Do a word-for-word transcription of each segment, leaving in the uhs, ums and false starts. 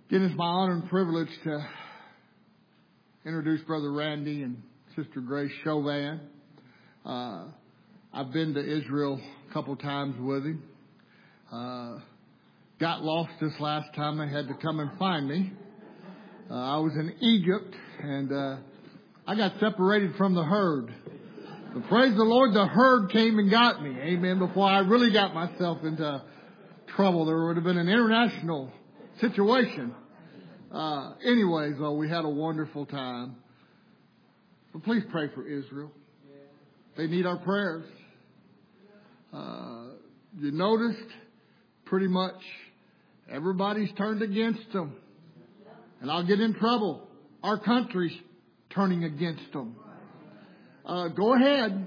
Again, it's my honor and privilege to introduce Brother Randy and Sister Grace Chauvin. Uh, I've been to Israel a couple times with him. Uh, got lost this last time. They had to come and find me. Uh, I was in Egypt, and uh, I got separated from the herd. But praise the Lord, the herd came and got me. Amen. Before I really got myself into trouble, there would have been an international situation. Uh, anyways, though, we had a wonderful time. But please pray for Israel. They need our prayers. Uh, you noticed pretty much everybody's turned against them. And I'll get in trouble. Our country's turning against them. Uh, go ahead.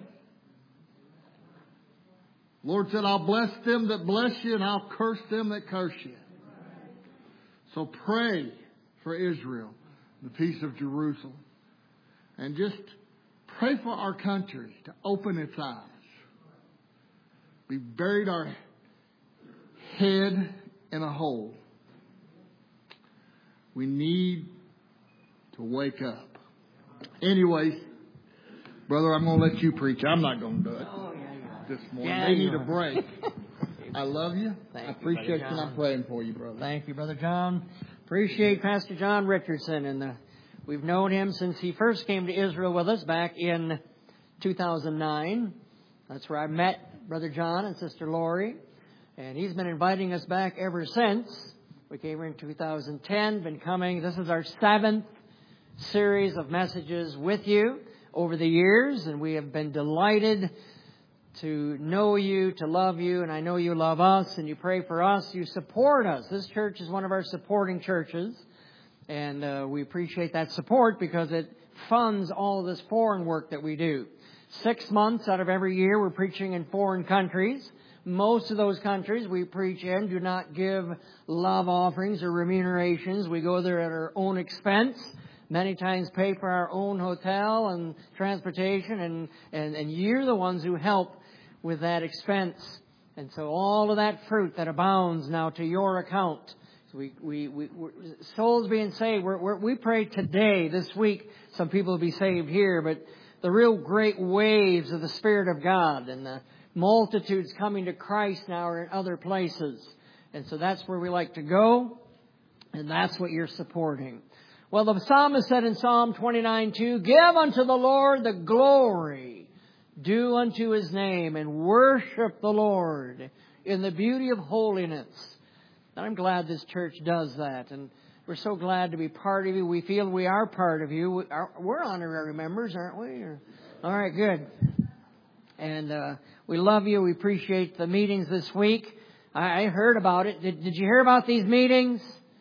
Lord said, I'll bless them that bless you, and I'll curse them that curse you. So pray for Israel, the peace of Jerusalem. And just pray for our country to open its eyes. We've buried our head in a hole. We need to wake up. Anyways, brother, I'm going to let you preach. I'm not going to do it oh, yeah, yeah. this morning. Yeah, they need are. a break. I love you. Thank I appreciate you, you. I'm praying for you, brother. Thank you, Brother John. Appreciate Pastor John Richardson. And the, we've known him since he first came to Israel with us back in two thousand nine. That's where I met Brother John and Sister Lori. And he's been inviting us back ever since. We came here in two thousand ten, been coming. This is our seventh series of messages with you over the years. And we have been delighted to know you, to love you, and I know you love us, and you pray for us. You support us. This church is one of our supporting churches, and uh, we appreciate that support because it funds all of this foreign work that we do. Six months out of every year, we're preaching in foreign countries. Most of those countries we preach in do not give love offerings or remunerations. We go there at our own expense. Many times pay for our own hotel and transportation, and, and, and you're the ones who help with that expense. And so all of that fruit that abounds now to your account. So we, we, we, we're, souls being saved, we're, we're, we pray today, this week, some people will be saved here, but the real great waves of the Spirit of God and the multitudes coming to Christ now are in other places. And so that's where we like to go, and that's what you're supporting. Well, the psalmist said in Psalm twenty-nine two, give unto the Lord the glory due unto His name, and worship the Lord in the beauty of holiness. And I'm glad this church does that. And we're so glad to be part of you. We feel we are part of you. We're honorary members, aren't we? All right, good. And uh, we love you. We appreciate the meetings this week. I, I heard about it. Did, did you hear about these meetings?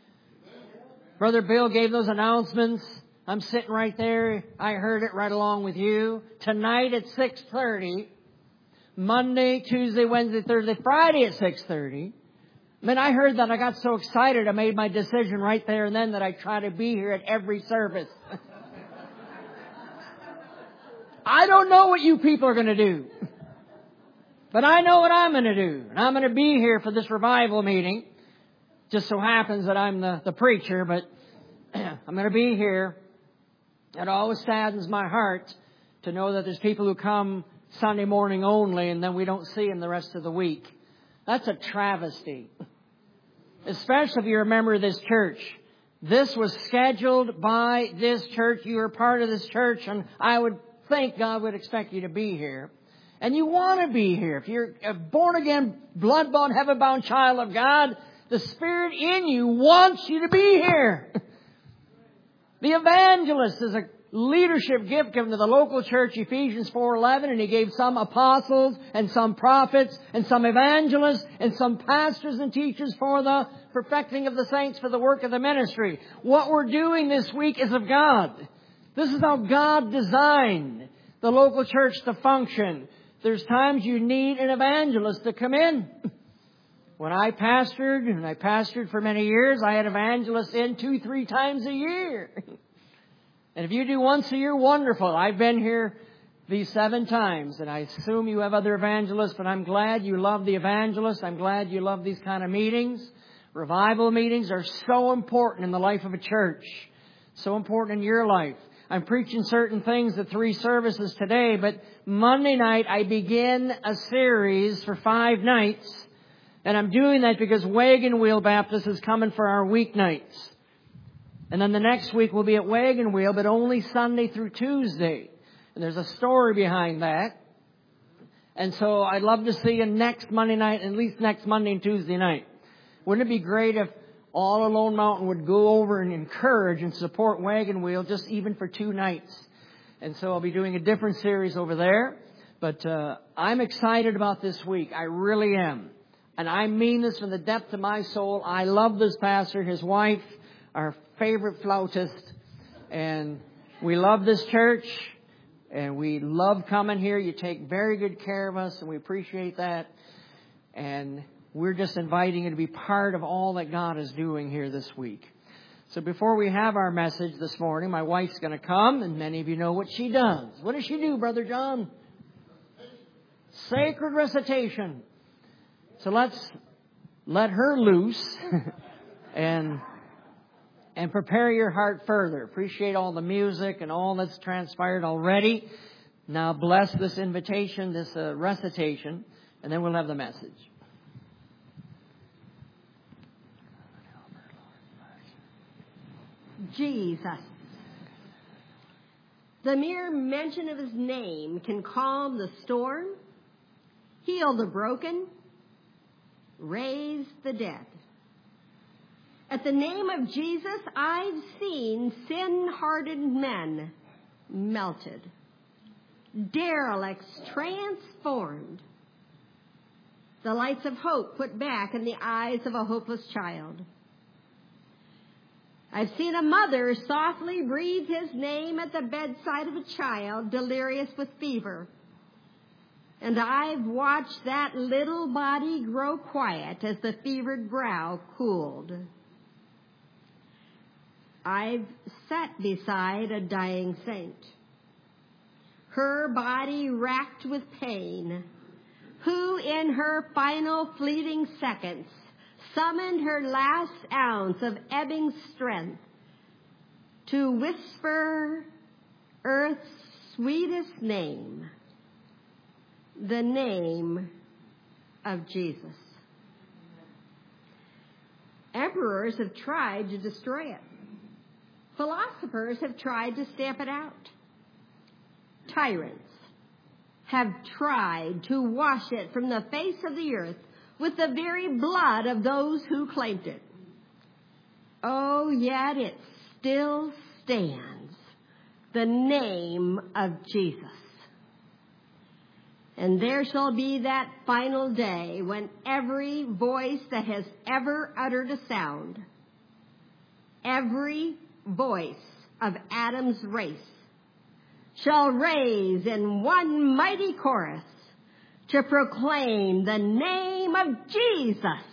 Brother Bill gave those announcements. I'm sitting right there. I heard it right along with you. Tonight at six thirty. Monday, Tuesday, Wednesday, Thursday, Friday at six thirty. Man, I heard that. I got so excited. I made my decision right there and then that I try to be here at every service. I don't know what you people are going to do. But I know what I'm going to do. And I'm going to be here for this revival meeting. Just so happens that I'm the, the preacher, but I'm going to be here. It always saddens my heart to know that there's people who come Sunday morning only and then we don't see them the rest of the week. That's a travesty. Especially if you're a member of this church. This was scheduled by this church. You are part of this church, and I would think God would expect you to be here. And you want to be here. If you're a born-again, blood-bought, heaven-bound child of God, the Spirit in you wants you to be here. The evangelist is a leadership gift given to the local church, Ephesians four eleven, and He gave some apostles and some prophets and some evangelists and some pastors and teachers for the perfecting of the saints for the work of the ministry. What we're doing this week is of God. This is how God designed the local church to function. There's times you need an evangelist to come in. When I pastored, and I pastored for many years, I had evangelists in two, three times a year. And if you do once a year, wonderful. I've been here these seven times, and I assume you have other evangelists, but I'm glad you love the evangelists. I'm glad you love these kind of meetings. Revival meetings are so important in the life of a church. So important in your life. I'm preaching certain things at three services today, but Monday night I begin a series for five nights. And I'm doing that because Wagon Wheel Baptist is coming for our weeknights. And then the next week we'll be at Wagon Wheel, but only Sunday through Tuesday. And there's a story behind that. And so I'd love to see you next Monday night, at least next Monday and Tuesday night. Wouldn't it be great if all Alone Mountain would go over and encourage and support Wagon Wheel just even for two nights? And so I'll be doing a different series over there. But uh, I'm excited about this week. I really am. And I mean this from the depth of my soul. I love this pastor, his wife, our favorite flautist. And we love this church. And we love coming here. You take very good care of us, and we appreciate that. And we're just inviting you to be part of all that God is doing here this week. So before we have our message this morning, my wife's going to come, and many of you know what she does. What does she do, Brother John? Sacred recitation. So let's let her loose and and prepare your heart further. Appreciate all the music and all that's transpired already. Now bless this invitation, this uh, recitation, and then we'll have the message. Jesus. The mere mention of His name can calm the storm, heal the broken, raise the dead. At the name of Jesus, I've seen sin-hardened men melted, derelicts transformed, the lights of hope put back in the eyes of a hopeless child. I've seen a mother softly breathe His name at the bedside of a child delirious with fever. And I've watched that little body grow quiet as the fevered brow cooled. I've sat beside a dying saint, her body racked with pain, who in her final fleeting seconds summoned her last ounce of ebbing strength to whisper earth's sweetest name, the name of Jesus. Emperors have tried to destroy it. Philosophers have tried to stamp it out. Tyrants have tried to wash it from the face of the earth with the very blood of those who claimed it. Oh, yet it still stands, the name of Jesus. And there shall be that final day when every voice that has ever uttered a sound, every voice of Adam's race, shall raise in one mighty chorus to proclaim the name of Jesus.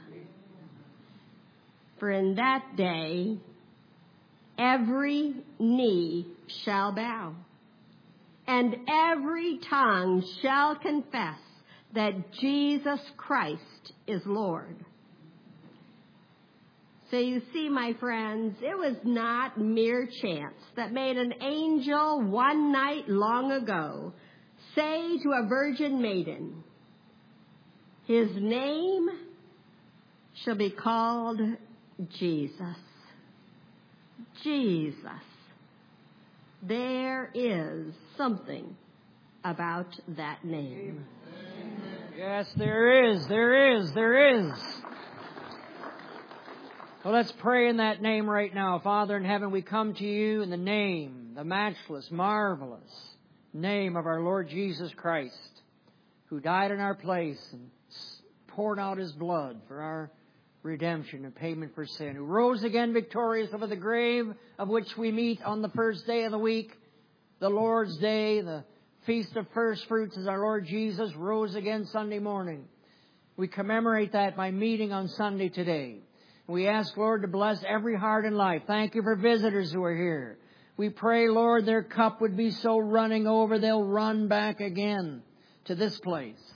For in that day, every knee shall bow, and every tongue shall confess that Jesus Christ is Lord. So you see, my friends, it was not mere chance that made an angel one night long ago say to a virgin maiden, His name shall be called Jesus. Jesus. There is something about that name. Yes, there is, there is, there is. Well, let's pray in that name right now. Father in heaven, we come to you in the name, the matchless, marvelous name of our Lord Jesus Christ, who died in our place and poured out His blood for our redemption and payment for sin, who rose again victorious over the grave, of which we meet on the first day of the week, the Lord's Day, the Feast of First Fruits, as our Lord Jesus rose again Sunday morning. We commemorate that by meeting on Sunday today. We ask, Lord, to bless every heart and life. Thank you for visitors who are here. We pray, Lord, their cup would be so running over, they'll run back again to this place.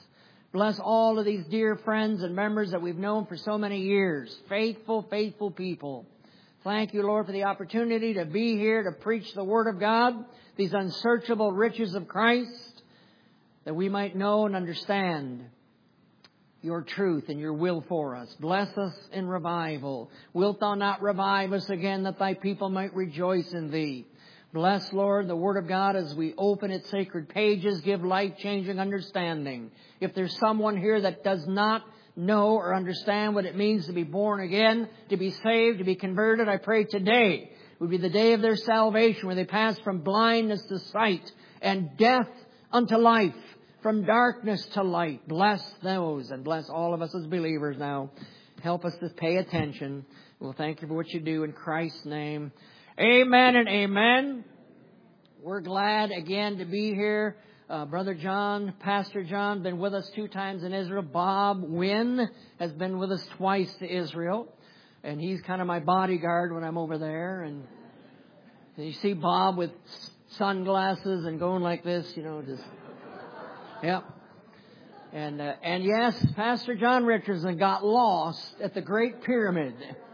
Bless all of these dear friends and members that we've known for so many years. Faithful, faithful people. Thank you, Lord, for the opportunity to be here to preach the Word of God, these unsearchable riches of Christ, that we might know and understand Your truth and Your will for us. Bless us in revival. Wilt Thou not revive us again, that Thy people might rejoice in Thee? Bless, Lord, the Word of God as we open its sacred pages. Give life-changing understanding. If there's someone here that does not know or understand what it means to be born again, to be saved, to be converted, I pray today would be the day of their salvation, where they pass from blindness to sight and death unto life, from darkness to light. Bless those and bless all of us as believers now. Help us to pay attention. We'll thank You for what You do in Christ's name. Amen and amen. We're glad again to be here. Uh, Brother John, Pastor John, been with us two times in Israel. Bob Wynn has been with us twice to Israel. And he's kind of my bodyguard when I'm over there. And you see Bob with sunglasses and going like this, you know, just, yep. And, uh, and yes, Pastor John Richardson got lost at the Great Pyramid.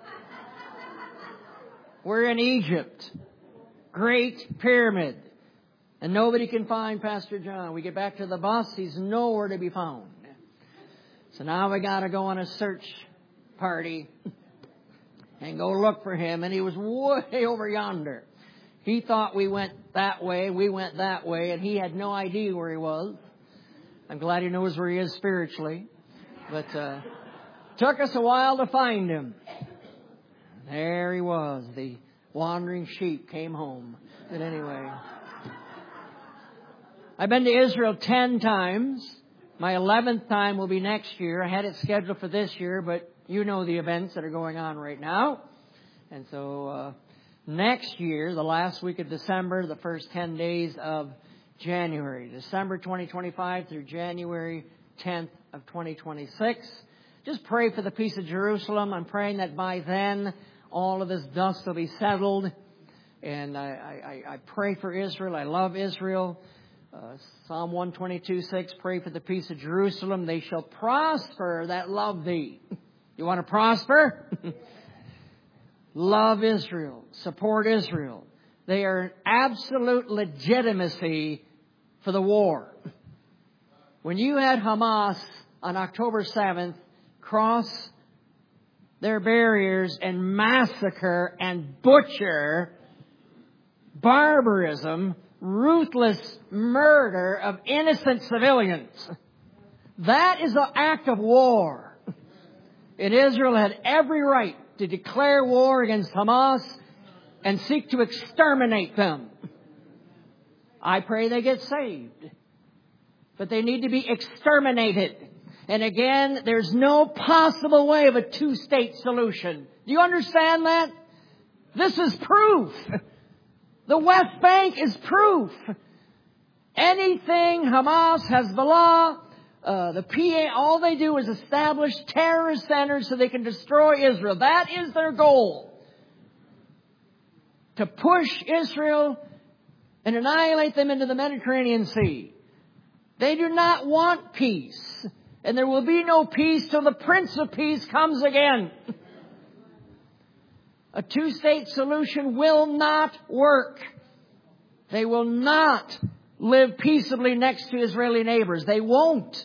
We're in Egypt. Great Pyramid. And nobody can find Pastor John. We get back to the bus, he's nowhere to be found. So now we got to go on a search party and go look for him. And he was way over yonder. He thought we went that way, we went that way, and he had no idea where he was. I'm glad he knows where he is spiritually. But uh took us a while to find him. There he was. The wandering sheep came home. But anyway, I've been to Israel ten times. My eleventh time will be next year. I had it scheduled for this year, but you know the events that are going on right now. And so uh, next year, the last week of December, the first ten days of January. December twenty twenty-five through January tenth of twenty twenty-six. Just pray for the peace of Jerusalem. I'm praying that by then all of this dust will be settled. And I, I, I pray for Israel. I love Israel. Uh, Psalm one twenty-two, six, pray for the peace of Jerusalem. They shall prosper that love thee. You want to prosper? Love Israel. Support Israel. They are an absolute legitimacy for the war. When you had Hamas on October seventh cross their barriers and massacre and butcher, barbarism, ruthless murder of innocent civilians, that is an act of war. And Israel had every right to declare war against Hamas and seek to exterminate them. I pray they get saved. But they need to be exterminated. And again, there's no possible way of a two-state solution. Do you understand that? This is proof. The West Bank is proof. Anything Hamas, Hezbollah, uh, the P A, all they do is establish terrorist centers so they can destroy Israel. That is their goal. To push Israel and annihilate them into the Mediterranean Sea. They do not want peace. And there will be no peace till the Prince of Peace comes again. A two-state solution will not work. They will not live peaceably next to Israeli neighbors. They won't.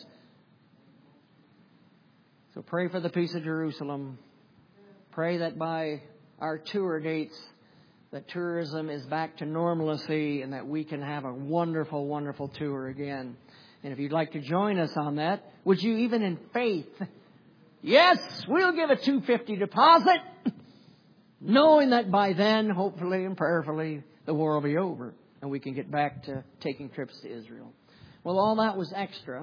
So pray for the peace of Jerusalem. Pray that by our tour dates, that tourism is back to normalcy and that we can have a wonderful, wonderful tour again. And if you'd like to join us on that, would you even in faith? Yes, we'll give a two hundred fifty dollars deposit, knowing that by then, hopefully and prayerfully, the war will be over and we can get back to taking trips to Israel. Well, all that was extra.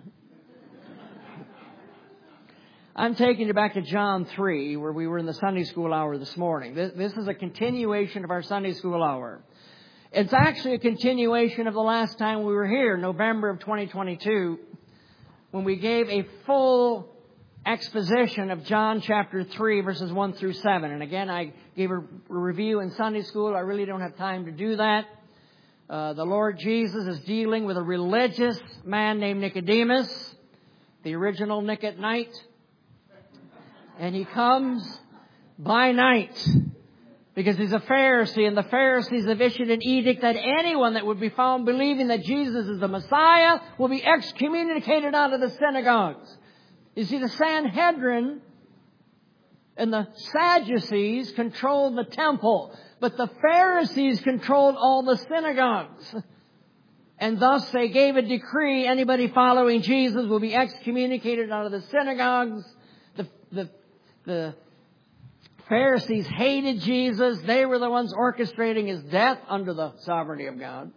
I'm taking you back to John three, where we were in the Sunday school hour this morning. This, this is a continuation of our Sunday school hour. It's actually a continuation of the last time we were here, November of twenty twenty-two, when we gave a full exposition of John chapter three, verses one through seven. And again, I gave a review in Sunday school. I really don't have time to do that. Uh, the Lord Jesus is dealing with a religious man named Nicodemus. the original Nick at Night. And he comes by night because he's a Pharisee, and the Pharisees have issued an edict that anyone that would be found believing that Jesus is the Messiah will be excommunicated out of the synagogues. You see, the Sanhedrin and the Sadducees controlled the temple, but the Pharisees controlled all the synagogues. And thus they gave a decree, anybody following Jesus will be excommunicated out of the synagogues. The, the, the Pharisees hated Jesus. They were the ones orchestrating His death under the sovereignty of God.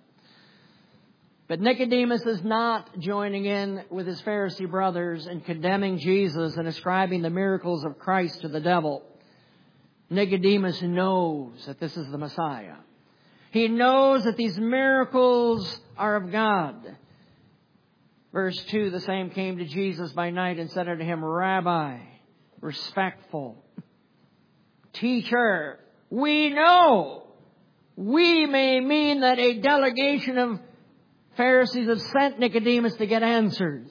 But Nicodemus is not joining in with his Pharisee brothers in condemning Jesus and ascribing the miracles of Christ to the devil. Nicodemus knows that this is the Messiah. He knows that these miracles are of God. Verse two, the same came to Jesus by night and said unto him, Rabbi, respectful, teacher, we know. We may mean that a delegation of Pharisees have sent Nicodemus to get answers.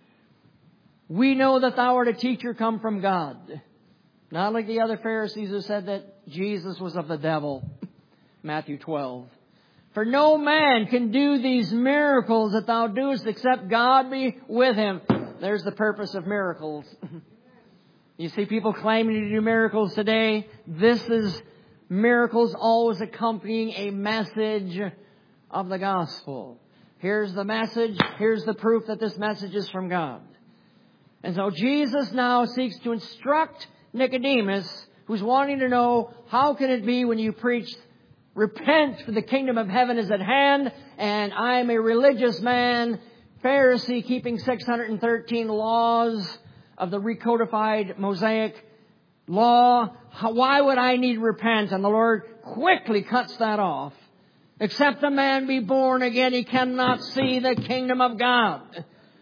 We know that thou art a teacher come from God. Not like the other Pharisees who said that Jesus was of the devil. Matthew twelve. For no man can do these miracles that thou doest except God be with him. There's the purpose of miracles. You see people claiming to do miracles today. This is miracles always accompanying a message of the gospel. Here's the message. Here's the proof that this message is from God. And so Jesus now seeks to instruct Nicodemus, who's wanting to know, how can it be when you preach, repent for the kingdom of heaven is at hand, and I'm a religious man, Pharisee, keeping six hundred thirteen laws of the recodified Mosaic law. Why would I need to repent? And the Lord quickly cuts that off. Except a man be born again, he cannot see the kingdom of God.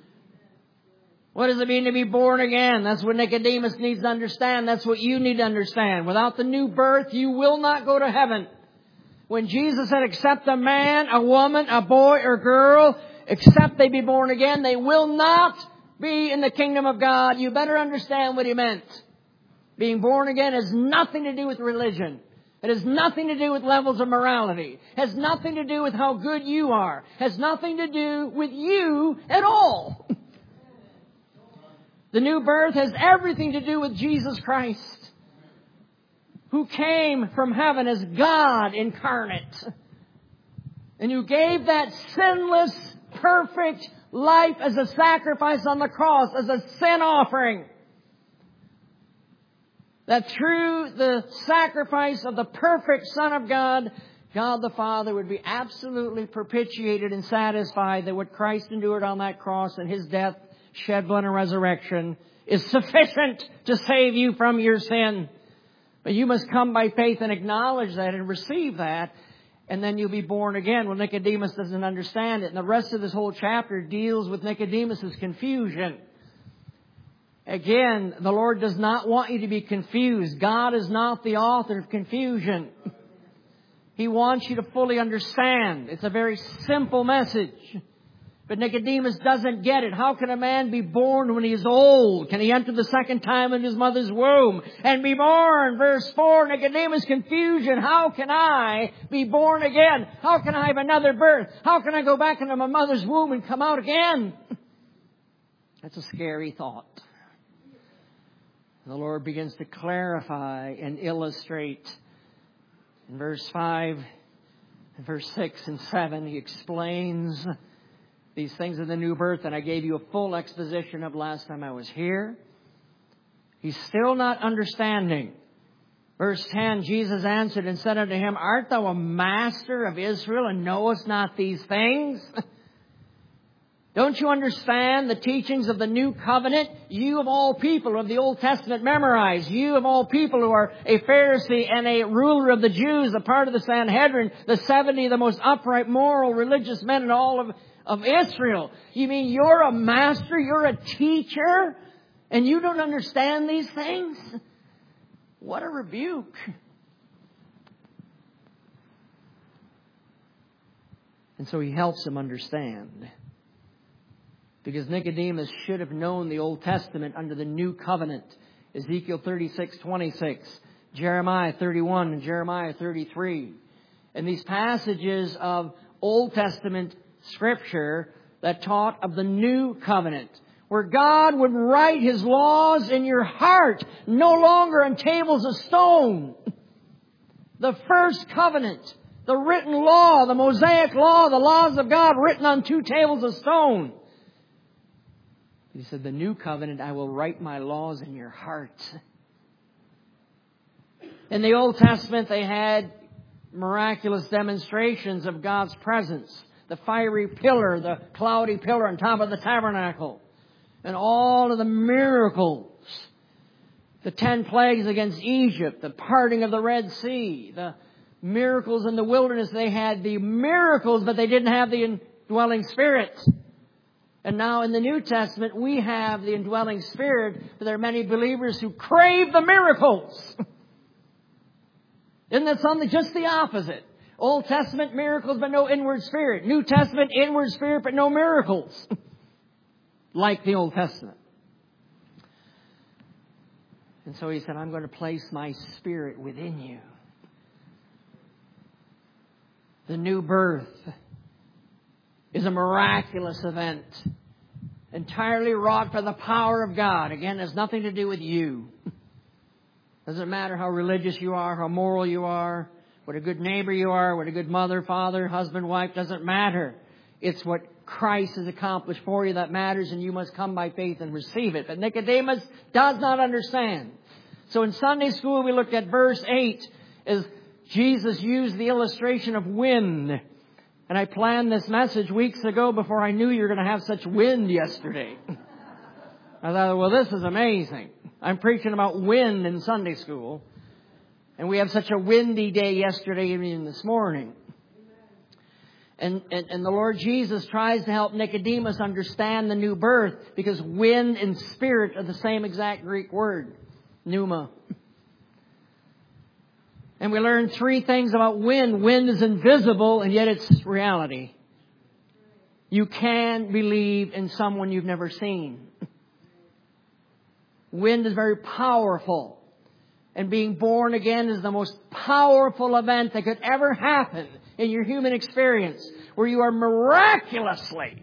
What does it mean to be born again? That's what Nicodemus needs to understand. That's what you need to understand. Without the new birth, you will not go to heaven. When Jesus said, except a man, a woman, a boy or girl, except they be born again, they will not be in the kingdom of God. You better understand what He meant. Being born again has nothing to do with religion. It has nothing to do with levels of morality. It has nothing to do with how good you are. It has nothing to do with you at all. The new birth has everything to do with Jesus Christ, who came from heaven as God incarnate, and who gave that sinless, perfect life as a sacrifice on the cross, as a sin offering. That through the sacrifice of the perfect Son of God, God the Father would be absolutely propitiated and satisfied that what Christ endured on that cross and His death, shed blood and resurrection is sufficient to save you from your sin. But you must come by faith and acknowledge that and receive that, and then you'll be born again. Well, Nicodemus doesn't understand it. And the rest of this whole chapter deals with Nicodemus' confusion. Again, the Lord does not want you to be confused. God is not the author of confusion. He wants you to fully understand. It's a very simple message. But Nicodemus doesn't get it. How can a man be born when he is old? Can he enter the second time in his mother's womb and be born? Verse four, Nicodemus' confusion. How can I be born again? How can I have another birth? How can I go back into my mother's womb and come out again? That's a scary thought. The Lord begins to clarify and illustrate. In verse five, verse six and seven, He explains these things of the new birth, and I gave you a full exposition of last time I was here. He's still not understanding. Verse ten, Jesus answered and said unto him, Art thou a master of Israel, and knowest not these things? Don't you understand the teachings of the new covenant? You of all people of the Old Testament memorize. You of all people who are a Pharisee and a ruler of the Jews, a part of the Sanhedrin, the seventy, the most upright, moral, religious men in all of, of Israel. You mean you're a master, you're a teacher, and you don't understand these things? What a rebuke. And so He helps him understand. Because Nicodemus should have known the Old Testament under the New Covenant. Ezekiel thirty-six twenty-six, Jeremiah thirty-one, and Jeremiah thirty-three. And these passages of Old Testament Scripture that taught of the New Covenant, where God would write His laws in your heart, no longer on tables of stone. The first covenant, the written law, the Mosaic law, the laws of God written on two tables of stone. He said, the new covenant, I will write my laws in your heart. In the Old Testament, they had miraculous demonstrations of God's presence. The fiery pillar, the cloudy pillar on top of the tabernacle. And all of the miracles. The ten plagues against Egypt, the parting of the Red Sea, the miracles in the wilderness. They had the miracles, but they didn't have the indwelling Spirit. And now in the New Testament, we have the indwelling Spirit, but there are many believers who crave the miracles. Isn't that something? Just the opposite. Old Testament miracles, but no inward spirit. New Testament inward spirit, but no miracles. Like the Old Testament. And so he said, I'm going to place my Spirit within you. The new birth is a miraculous event, entirely wrought by the power of God. Again, it has nothing to do with you. Doesn't matter how religious you are, how moral you are, what a good neighbor you are, what a good mother, father, husband, wife, doesn't matter. It's what Christ has accomplished for you that matters, and you must come by faith and receive it. But Nicodemus does not understand. So in Sunday school, we looked at verse eight as Jesus used the illustration of wind. And I planned this message weeks ago before I knew you were going to have such wind yesterday. I thought, well, this is amazing. I'm preaching about wind in Sunday school. And we have such a windy day yesterday evening and this morning. And, and, and the Lord Jesus tries to help Nicodemus understand the new birth, because wind and spirit are the same exact Greek word, pneuma. And we learned three things about wind. Wind is invisible, and yet it's reality. You can believe in someone you've never seen. Wind is very powerful. And being born again is the most powerful event that could ever happen in your human experience, where you are miraculously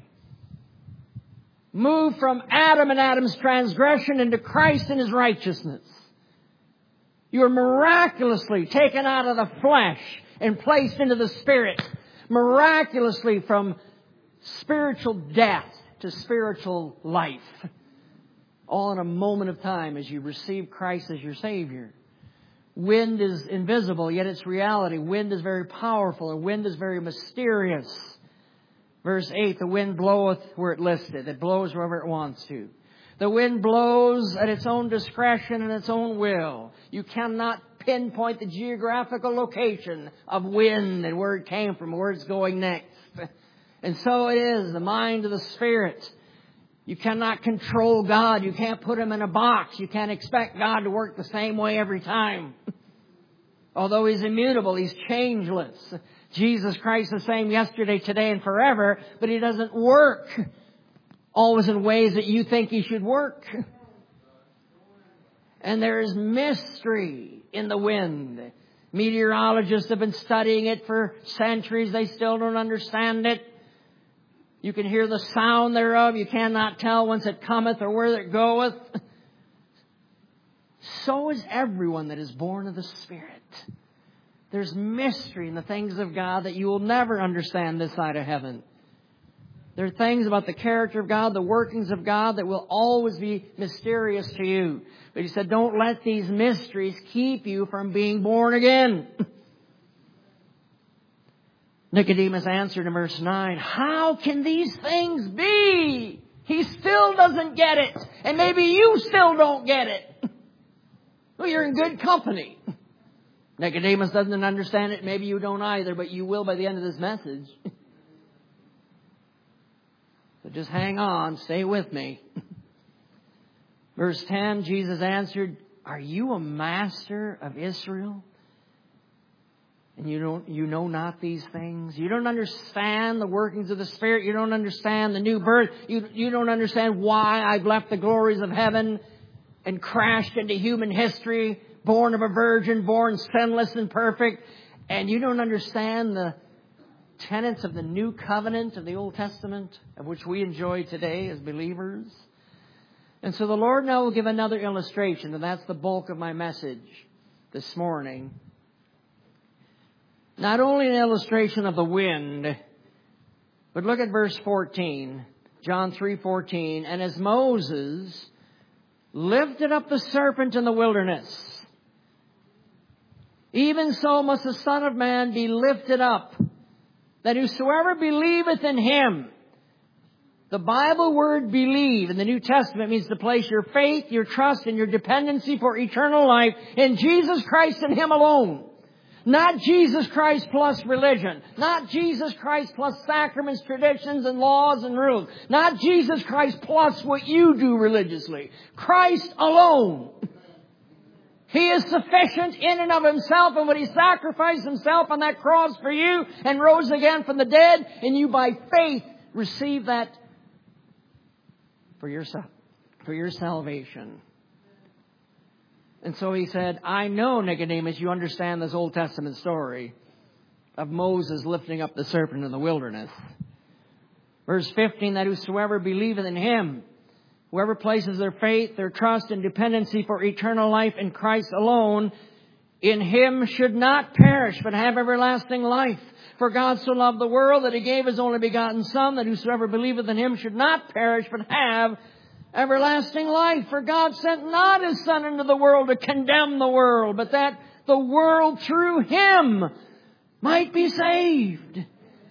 moved from Adam and Adam's transgression into Christ and His righteousness. You are miraculously taken out of the flesh and placed into the Spirit. Miraculously from spiritual death to spiritual life. All in a moment of time as you receive Christ as your Savior. Wind is invisible, yet it's reality. Wind is very powerful, and wind is very mysterious. Verse eight, the wind bloweth where it listeth. It blows wherever it wants to. The wind blows at its own discretion and its own will. You cannot pinpoint the geographical location of wind and where it came from, where it's going next. And so it is, the mind of the Spirit. You cannot control God. You can't put Him in a box. You can't expect God to work the same way every time. Although He's immutable, He's changeless. Jesus Christ is the same yesterday, today, and forever, but He doesn't work always in ways that you think He should work. And there is mystery in the wind. Meteorologists have been studying it for centuries. They still don't understand it. You can hear the sound thereof. You cannot tell whence it cometh or where it goeth. So is everyone that is born of the Spirit. There's mystery in the things of God that you will never understand this side of heaven. There are things about the character of God, the workings of God, that will always be mysterious to you. But He said, don't let these mysteries keep you from being born again. Nicodemus answered in verse nine, how can these things be? He still doesn't get it. And maybe you still don't get it. Well, you're in good company. Nicodemus doesn't understand it. Maybe you don't either, but you will by the end of this message. So just hang on. Stay with me. Verse ten, Jesus answered, are you a master of Israel And you don't, you know not these things. You don't understand the workings of the Spirit. You don't understand the new birth. You, you don't understand why I've left the glories of heaven and crashed into human history, born of a virgin, born sinless and perfect. And you don't understand the tenets of the new covenant of the Old Testament, of which we enjoy today as believers. And so the Lord now will give another illustration, and that's the bulk of my message this morning. Not only an illustration of the wind, but look at verse fourteen, John three fourteen. And as Moses lifted up the serpent in the wilderness, even so must the Son of Man be lifted up, that whosoever believeth in Him. The Bible word believe in the New Testament means to place your faith, your trust, and your dependency for eternal life in Jesus Christ and Him alone. Not Jesus Christ plus religion. Not Jesus Christ plus sacraments, traditions, and laws and rules. Not Jesus Christ plus what you do religiously. Christ alone. He is sufficient in and of Himself, and when He sacrificed Himself on that cross for you and rose again from the dead, and you by faith receive that for your, for your salvation. And so He said, I know, Nicodemus, you understand this Old Testament story of Moses lifting up the serpent in the wilderness. Verse fifteen, that whosoever believeth in Him, whoever places their faith, their trust, and dependency for eternal life in Christ alone, in Him should not perish, but have everlasting life. For God so loved the world that He gave His only begotten Son, that whosoever believeth in Him should not perish, but have everlasting life. For God sent not His Son into the world to condemn the world, but that the world through Him might be saved.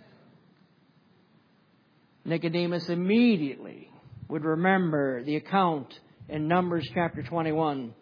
Nicodemus immediately would remember the account in Numbers chapter twenty-one.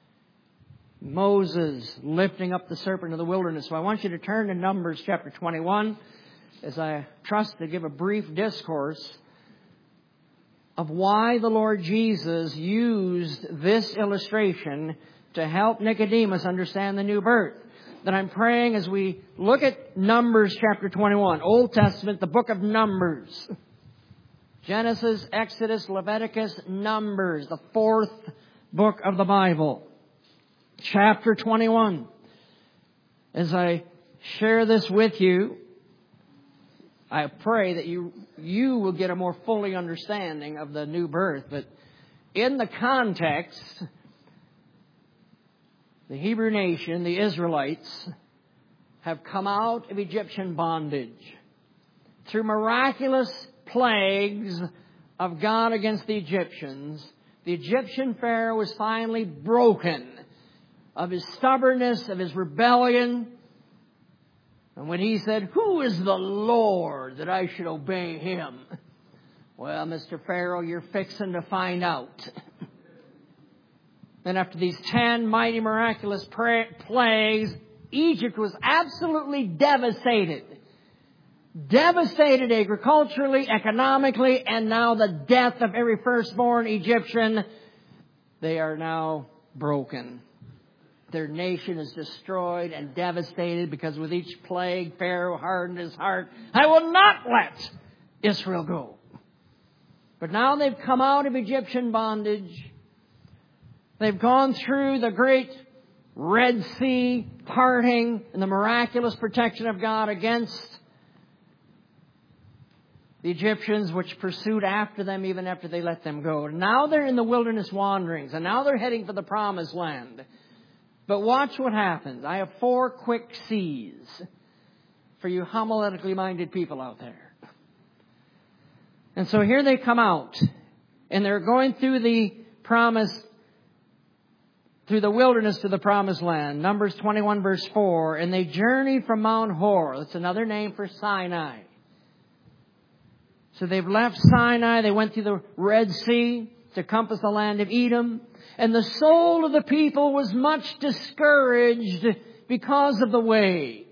Moses lifting up the serpent in the wilderness. So I want you to turn to Numbers chapter twenty-one as I trust to give a brief discourse of why the Lord Jesus used this illustration to help Nicodemus understand the new birth. That I'm praying as we look at Numbers chapter twenty-one, Old Testament, the book of Numbers. Genesis, Exodus, Leviticus, Numbers, the fourth book of the Bible. Chapter twenty-one. As I share this with you, I pray that you you will get a more fully understanding of the new birth. But in the context, the Hebrew nation, the Israelites, have come out of Egyptian bondage through miraculous plagues of God against the Egyptians. The Egyptian Pharaoh was finally broken of his stubbornness, of his rebellion. And when he said, who is the Lord that I should obey Him? Well, Mister Pharaoh, you're fixing to find out. Then after these ten mighty miraculous pra- plagues, Egypt was absolutely devastated. Devastated agriculturally, economically, and now the death of every firstborn Egyptian. They are now broken. Their nation is destroyed and devastated because with each plague, Pharaoh hardened his heart. I will not let Israel go. But now they've come out of Egyptian bondage. They've gone through the great Red Sea parting and the miraculous protection of God against the Egyptians, which pursued after them even after they let them go. Now they're in the wilderness wanderings, and now they're heading for the promised land. But watch what happens. I have four quick C's for you homiletically minded people out there. And so here they come out, and they're going through the promise, through the wilderness to the promised land. Numbers twenty-one verse four. And they journey from Mount Hor. That's another name for Sinai. So they've left Sinai. They went through the Red Sea to compass the land of Edom. And the soul of the people was much discouraged because of the way.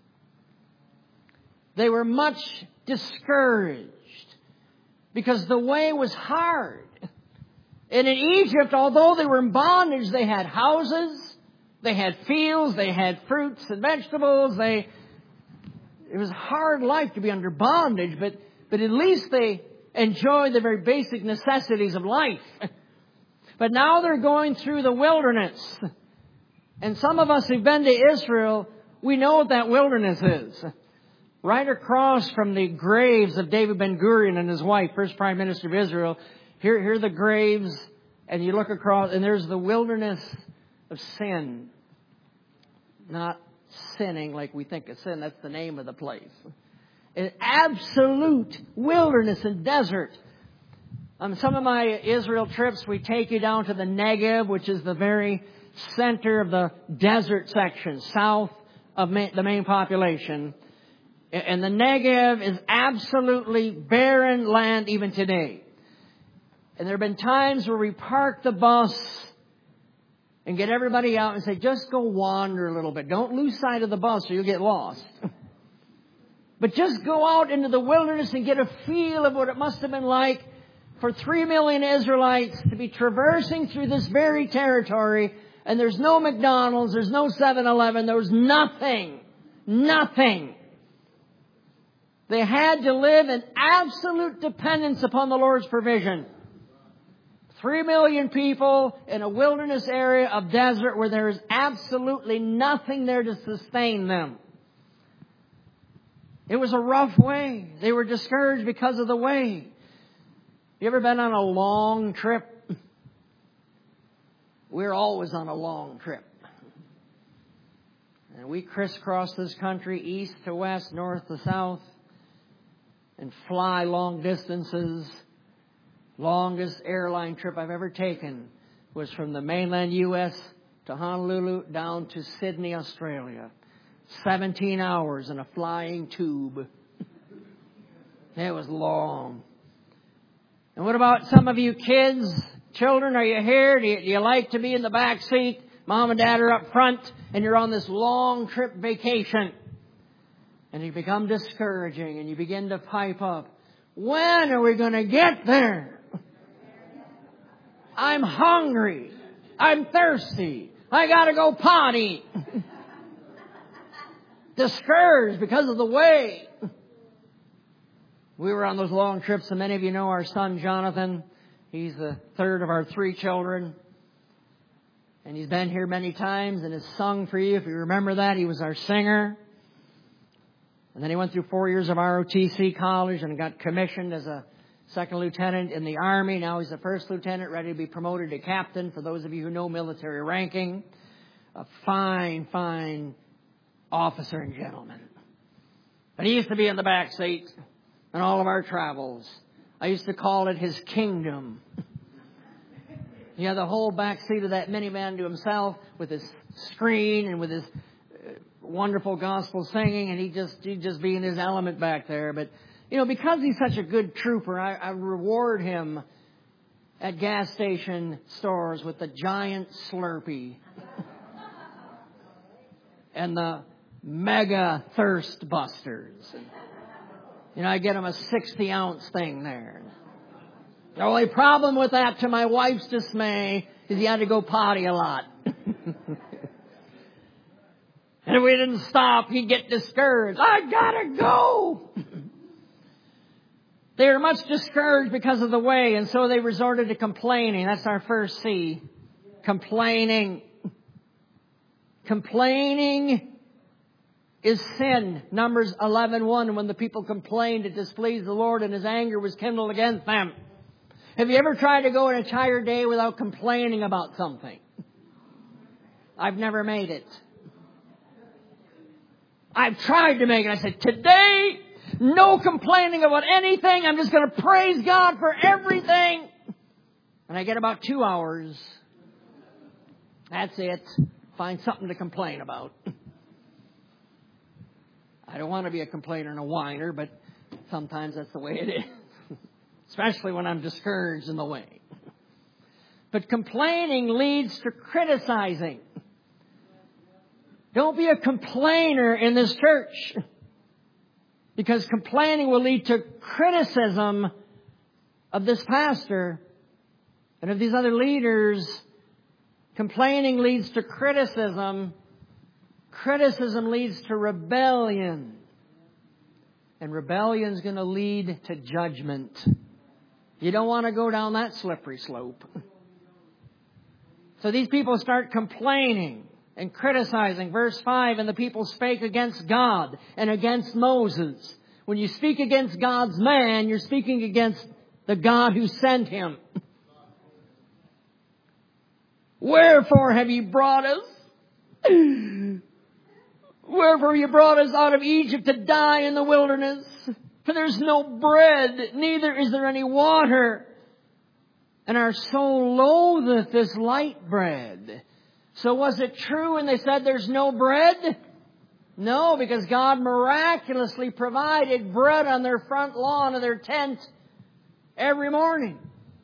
They were much discouraged because the way was hard. And in Egypt, although they were in bondage, they had houses, They had fields, they had fruits and vegetables. They, it was a hard life to be under bondage, but, but at least they enjoyed the very basic necessities of life. But now they're going through the wilderness. And some of us who've been to Israel, we know what that wilderness is. Right across from the graves of David Ben-Gurion and his wife, first Prime Minister of Israel, here, here are the graves, and you look across, and there's the wilderness of sin. Not sinning like we think of sin, that's the name of the place. An absolute wilderness and desert. On some of my Israel trips, we take you down to the Negev, which is the very center of the desert section, south of the main population. And the Negev is absolutely barren land even today. And there have been times where we park the bus and get everybody out and say, just go wander a little bit. Don't lose sight of the bus or you'll get lost. But just go out into the wilderness and get a feel of what it must have been like for three million Israelites to be traversing through this very territory. And there's no McDonald's, there's no seven eleven, there was nothing. Nothing. They had to live in absolute dependence upon the Lord's provision. Three million people in a wilderness area of desert where there is absolutely nothing there to sustain them. It was a rough way. They were discouraged because of the way. You ever been on a long trip? We're always on a long trip. And we crisscross this country east to west, north to south, and fly long distances. Longest airline trip I've ever taken was from the mainland U S to Honolulu down to Sydney, Australia. seventeen hours in a flying tube. It was long. And what about some of you kids? Children, are you here? Do you, do you like to be in the back seat? Mom and Dad are up front and you're on this long trip vacation. And you become discouraging and you begin to pipe up. When are we going to get there? I'm hungry. I'm thirsty. I got to go potty. Discouraged because of the way. We were on those long trips, and many of you know our son Jonathan. He's the third of our three children. And he's been here many times and has sung for you. If you remember that, he was our singer. And then he went through four years of R O T C college and got commissioned as a second lieutenant in the Army. Now he's a first lieutenant, ready to be promoted to captain, for those of you who know military ranking. A fine, fine officer and gentleman. But he used to be in the back seat in all of our travels. I used to call it his kingdom. He had the whole back seat of that minivan to himself with his screen and with his wonderful gospel singing, and he just he'd just be in his element back there. But you know, because he's such a good trooper, I, I reward him at gas station stores with the giant Slurpee and the mega thirst busters. You know, I get him a sixty ounce thing there. The only problem with that, to my wife's dismay, is he had to go potty a lot. And if we didn't stop, he'd get discouraged. I gotta go! They were much discouraged because of the way, and so they resorted to complaining. That's our first C. Complaining. Complaining is sin. Numbers eleven one, when the people complained, it displeased the Lord, and His anger was kindled against them. Have you ever tried to go an entire day without complaining about something? I've never made it. I've tried to make it. I said, today, no complaining about anything. I'm just going to praise God for everything. And I get about two hours. That's it. Find something to complain about. I don't want to be a complainer and a whiner, but sometimes that's the way it is. Especially when I'm discouraged in the way. But complaining leads to criticizing. Don't be a complainer in this church. Because complaining will lead to criticism of this pastor and of these other leaders Complaining leads to criticism. Criticism leads to rebellion. And rebellion is going to lead to judgment. You don't want to go down that slippery slope. So these people start complaining and criticizing. Verse five, and the people spake against God and against Moses. When you speak against God's man, you're speaking against the God who sent him. Wherefore have you brought us? Wherefore you brought us out of Egypt to die in the wilderness? For there's no bread, neither is there any water. And our soul loatheth this light bread. So was it true when they said there's no bread? No, because God miraculously provided bread on their front lawn of their tent every morning.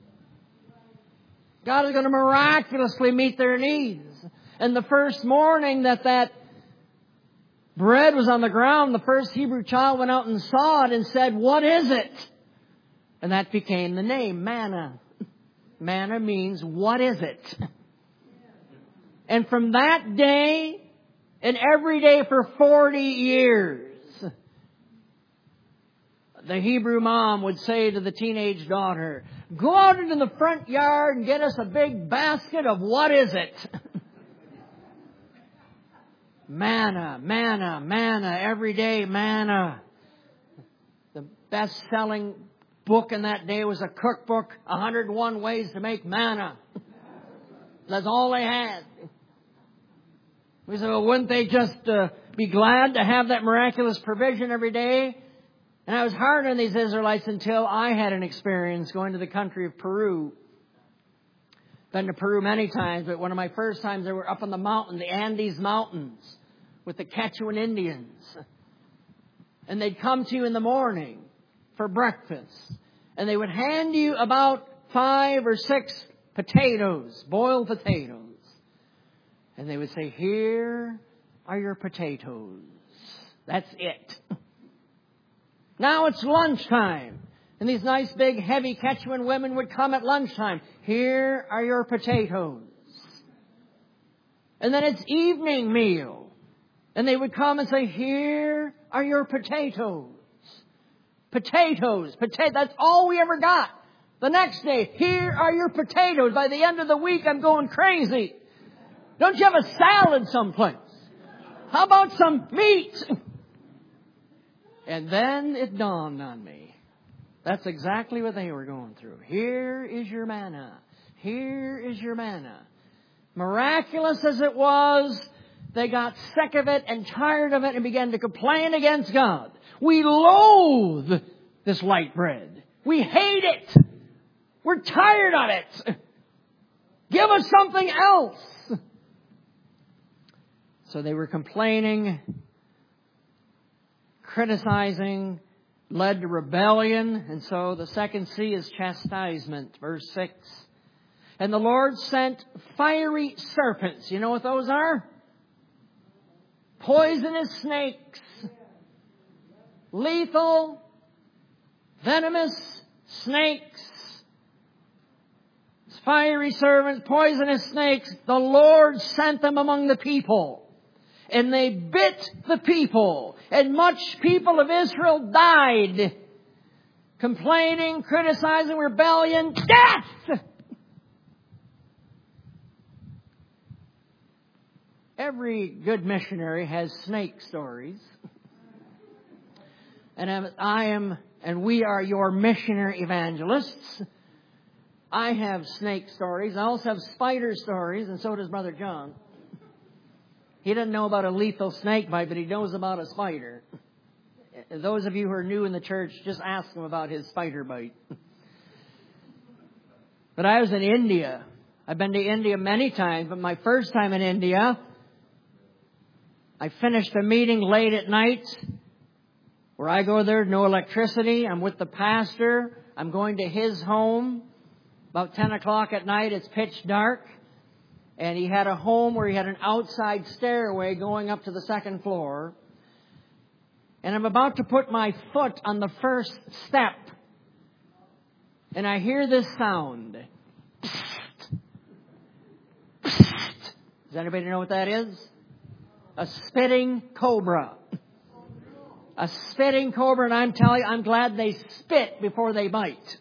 God is going to miraculously meet their needs. And the first morning that that bread was on the ground, the first Hebrew child went out and saw it and said, "What is it?" And that became the name, manna. Manna means, what is it? And from that day, and every day for forty years, the Hebrew mom would say to the teenage daughter, "Go out into the front yard and get us a big basket of what is it?" Manna, manna, manna, every day manna. The best-selling book in that day was a cookbook, one hundred and one Ways to Make Manna. That's all they had. We said, well, wouldn't they just uh, be glad to have that miraculous provision every day? And I was hard on these Israelites until I had an experience going to the country of Peru. Been to Peru many times, but one of my first times they were up on the mountain, the Andes Mountains, with the Quechuan Indians. And they'd come to you in the morning for breakfast. And they would hand you about five or six potatoes, boiled potatoes. And they would say, "Here are your potatoes." That's it. Now it's lunchtime. And these nice big heavy Quechuan women would come at lunchtime. "Here are your potatoes." And then it's evening meal. And they would come and say, "Here are your potatoes." Potatoes, potato. That's all we ever got. The next day, "Here are your potatoes." By the end of the week, I'm going crazy. Don't you have a salad someplace? How about some meat? And then it dawned on me. That's exactly what they were going through. Here is your manna. Here is your manna. Miraculous as it was, they got sick of it and tired of it and began to complain against God. "We loathe this light bread. We hate it. We're tired of it. Give us something else." So they were complaining, criticizing, led to rebellion. And so the second C is chastisement. Verse six. And the Lord sent fiery serpents. You know what those are? Poisonous snakes. Lethal, venomous snakes. Fiery serpents, poisonous snakes. The Lord sent them among the people. And they bit the people. And much people of Israel died. Complaining, criticizing, rebellion, death! Every good missionary has snake stories. And I am, and we are your missionary evangelists. I have snake stories. I also have spider stories, and so does Brother John. He doesn't know about a lethal snake bite, but he knows about a spider. Those of you who are new in the church, just ask him about his spider bite. But I was in India. I've been to India many times, but my first time in India, I finished a meeting late at night where I go there, no electricity. I'm with the pastor. I'm going to his home. About ten o'clock at night, it's pitch dark. And he had a home where he had an outside stairway going up to the second floor. And I'm about to put my foot on the first step. And I hear this sound. Psst. Psst. Does anybody know what that is? A spitting cobra. A spitting cobra, and I'm telling you, I'm glad they spit before they bite.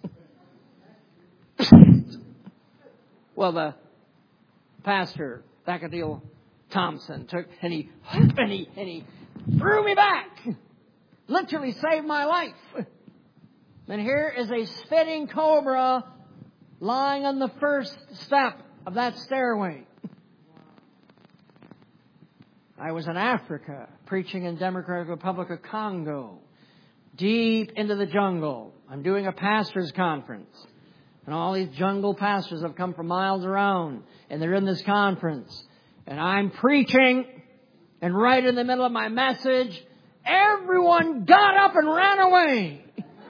Well, the pastor, Thackeray Thompson, took and he and he and he threw me back. Literally saved my life. And here is a spitting cobra lying on the first step of that stairway. I was in Africa, preaching in Democratic Republic of Congo, deep into the jungle. I'm doing a pastors' conference. And all these jungle pastors have come from miles around, and they're in this conference. And I'm preaching, and right in the middle of my message, everyone got up and ran away.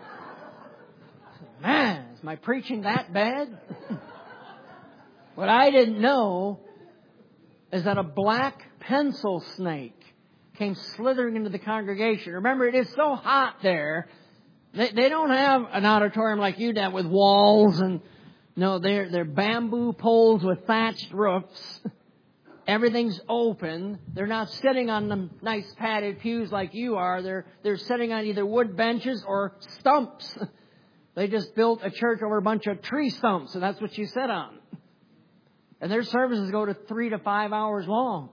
Man, is my preaching that bad? What I didn't know is that a black pencil snake came slithering into the congregation. Remember, it is so hot there. They, they don't have an auditorium like you do with walls and no, they're they're bamboo poles with thatched roofs. Everything's open. They're not sitting on the nice padded pews like you are. They're they're sitting on either wood benches or stumps. They just built a church over a bunch of tree stumps, and that's what you sit on. And their services go to three to five hours long.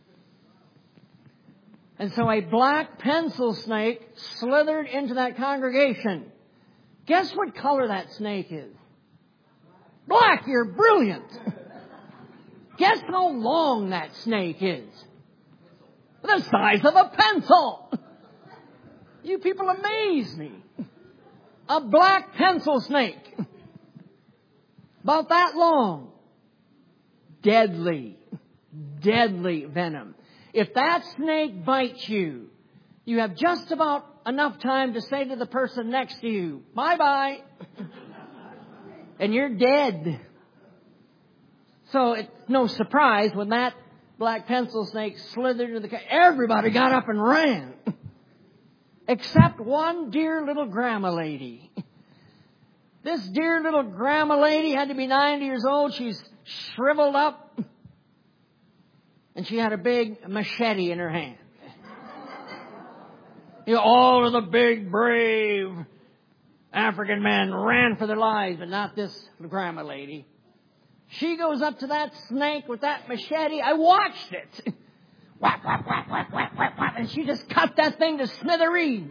And so a black pencil snake slithered into that congregation. Guess what color that snake is? Black. You're brilliant. Guess how long that snake is? The size of a pencil. You people amaze me. A black pencil snake. About that long. Deadly. Deadly venom. If that snake bites you, you have just about enough time to say to the person next to you, bye-bye. And you're dead. So it's no surprise when that black pencil snake slithered into the... Everybody got up and ran. Except one dear little grandma lady. This dear little grandma lady had to be ninety years old. She's shriveled up. And she had a big machete in her hand. You know, all of the big, brave African men ran for their lives, but not this grandma lady. She goes up to that snake with that machete. I watched it. Whap, whap, whap, whap, whap, whap, whap, and she just cut that thing to smithereens.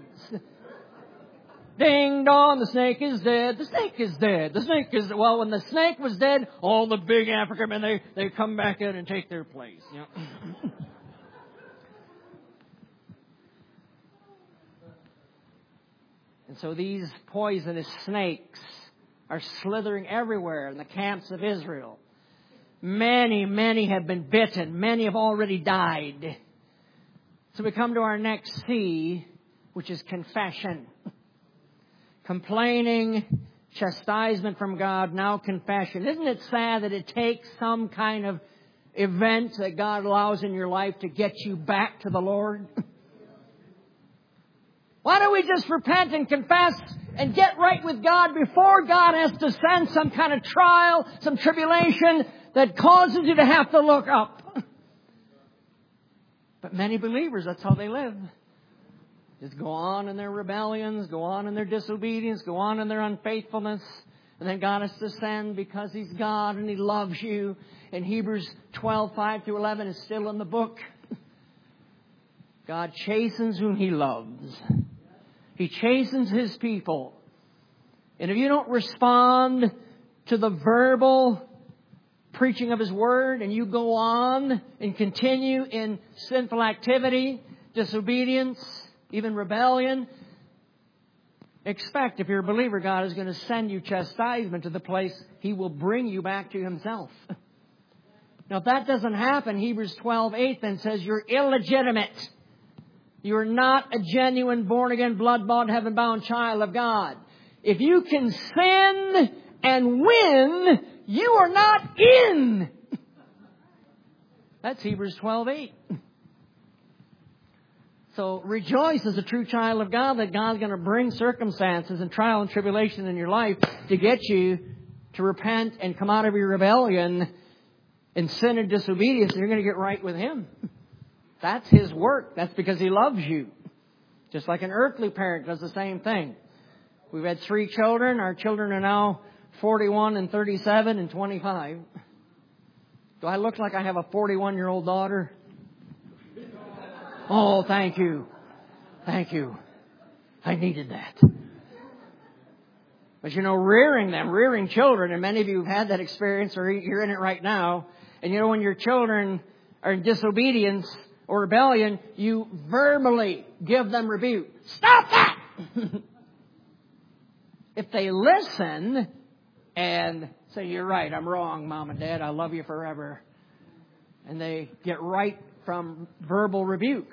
Ding dong, the snake is dead. The snake is dead. The snake is dead. Well, when the snake was dead, all the big African men, they, they come back in and take their place. You know? And so these poisonous snakes are slithering everywhere in the camps of Israel. Many, many have been bitten. Many have already died. So we come to our next C, which is confession. Complaining, chastisement from God, now confession. Isn't it sad that it takes some kind of event that God allows in your life to get you back to the Lord? Why don't we just repent and confess and get right with God before God has to send some kind of trial, some tribulation that causes you to have to look up? But many believers, that's how they live. Just go on in their rebellions, go on in their disobedience, go on in their unfaithfulness. And then God has to send because He's God and He loves you. And Hebrews twelve, five through eleven is still in the book. God chastens whom He loves. He chastens His people. And if you don't respond to the verbal preaching of His Word and you go on and continue in sinful activity, disobedience, even rebellion, expect, if you're a believer, God is going to send you chastisement to the place He will bring you back to Himself. Now, if that doesn't happen, Hebrews twelve, eight then says you're illegitimate. You're not a genuine, born-again, blood-bought, heaven-bound child of God. If you can sin and win, you are not in. That's Hebrews twelve, eight. So rejoice as a true child of God that God's going to bring circumstances and trial and tribulation in your life to get you to repent and come out of your rebellion in sin and disobedience, you're going to get right with Him. That's His work. That's because He loves you. Just like an earthly parent does the same thing. We've had three children. Our children are now forty-one and thirty-seven and twenty-five. Do I look like I have a forty-one-year-old daughter? Oh, thank you. Thank you. I needed that. But you know, rearing them, rearing children, and many of you have had that experience or you're in it right now. And you know, when your children are in disobedience or rebellion, you verbally give them rebuke. Stop that! If they listen and say, you're right, I'm wrong, Mom and Dad, I love you forever. And they get right from verbal rebuke.